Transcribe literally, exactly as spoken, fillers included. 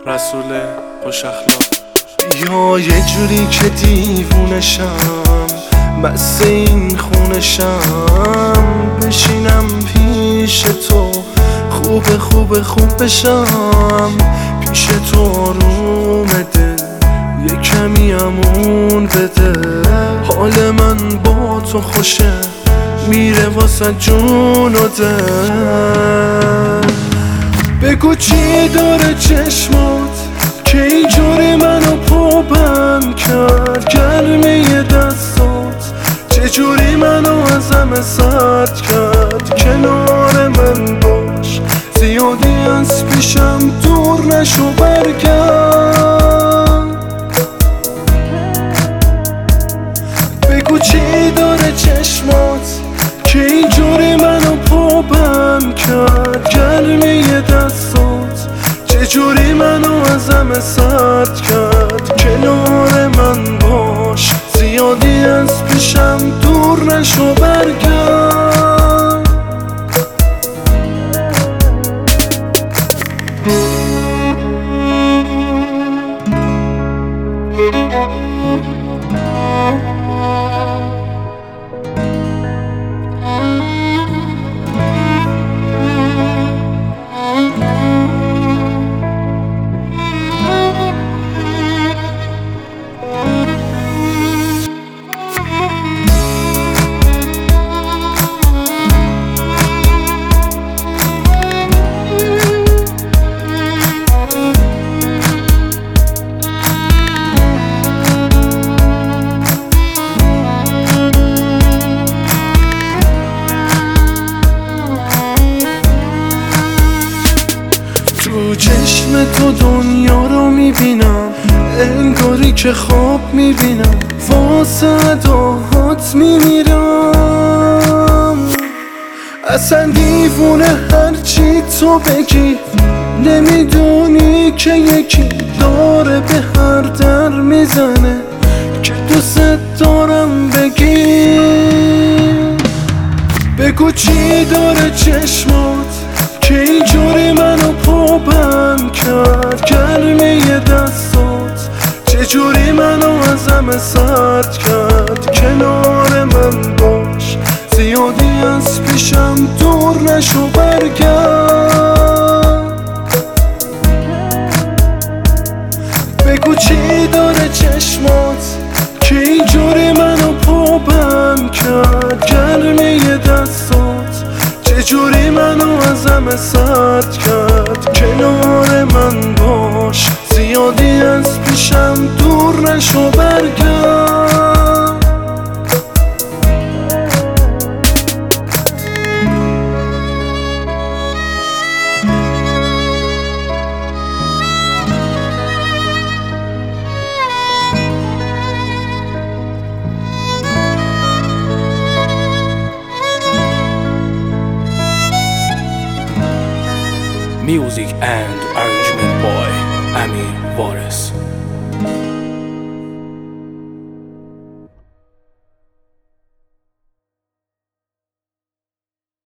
رسول خوش اخلاق. یا یه جوری که دیوونشم، بس این خونشم، بشینم پیش تو، خوب خوب خوب بشم پیش تو، آروم دل یه کمی امون بده. حال من با تو خوشه، میره واسه جون و دل. بگو چی داره چشمات که اینجوری منو پابند کرد؟ گرمه دستات چجوری منو از همه سرد کرد؟ کنار من باش، زیادی از پیشم دور نشو، برگرد. بگو چی داره چشمات که اینجوری منو پابند کرد؟ گرمه دستات چجوری منو از همه سرد کرد؟ کنار من باش، زیادی از پیشم دور نشو، برگرد. تو چشم تو دنیا رو میبینم، انگاری که خواب میبینم، واسه داهات میمیرم. اصلا دیوونه هرچی تو بگی، نمیدونی که یکی داره به هر در میزنه که دوست دارم بگی. بگو چی داره چشمات که اینجوری منو پابند کرد؟ گرمه دستات چجوری منو از همه سرد کرد؟ کنار من باش، زیادی از پیشم دور نشو، برگرد. بگو چی داره چشمات که اینجوری منو پابند کرد؟ گرمه دستات چجوری منو از همه سرد کرد؟ کنار من باش، زیادی از پیشم دور نشو، برگرد. Music and arrangement by Amir Vares.